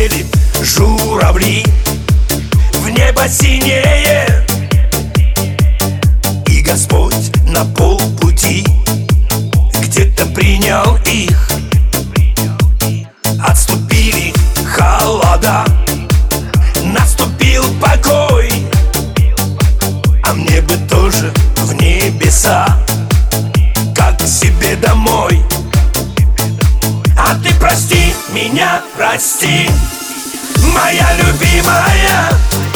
Улетели журавли в небо синее, и Господь на полпути где-то принял их. Отступили холода, наступил покой, а мне бы тоже в небеса, как к себе домой. А ты прости меня, прости, моя любимая,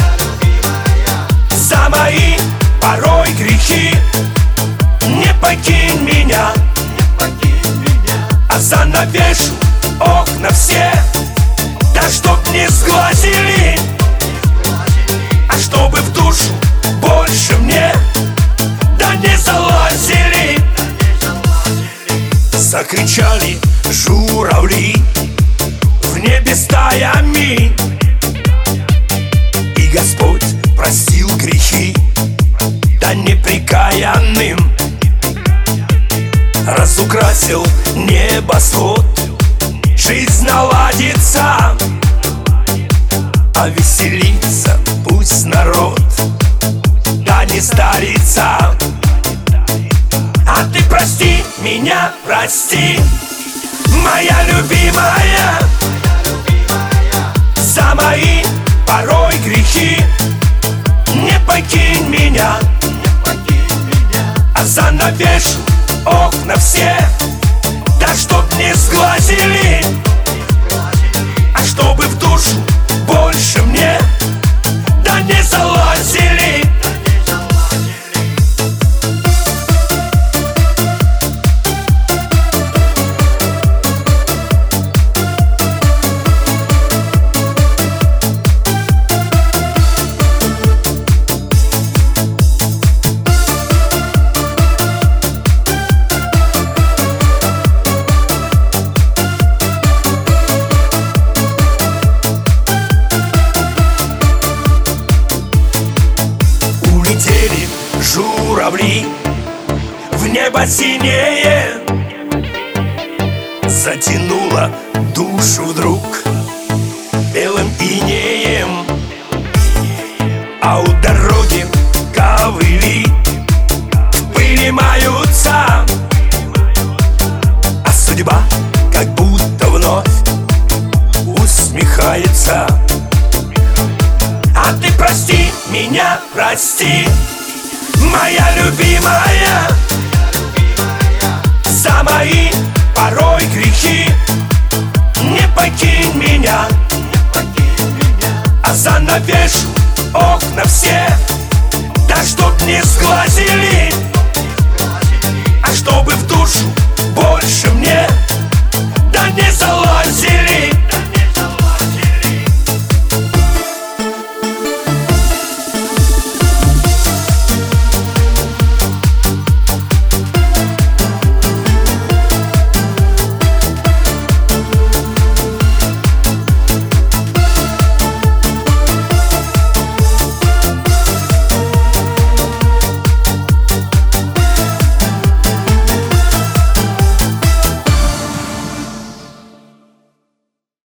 за мои порой грехи. Не покинь меня, а занавешу окна все, да чтоб не сглазили, а чтобы в душу больше мне да не залазили. Закричали журавли в небе стаями, и Господь простил грехи да неприкаянным. Разукрасил небосвод, жизнь наладится, а веселится пусть народ, да не старится. А ты прости меня, прости, моя любимая, за мои порой грехи. Не покинь меня, а занавешу окна все, да чтоб не сглазили, а чтобы в душу больше мне да не залазили. Журавли в небо синее, затянуло душу вдруг белым инеем, а у дороги ковыли в пыли маются, а судьба как будто вновь усмехается. А ты прости меня, прости, моя любимая, за мои порой грехи. Не покинь меня, а занавешу окна все, да чтоб не сглазили, а чтобы в душу больше мне да не залазили.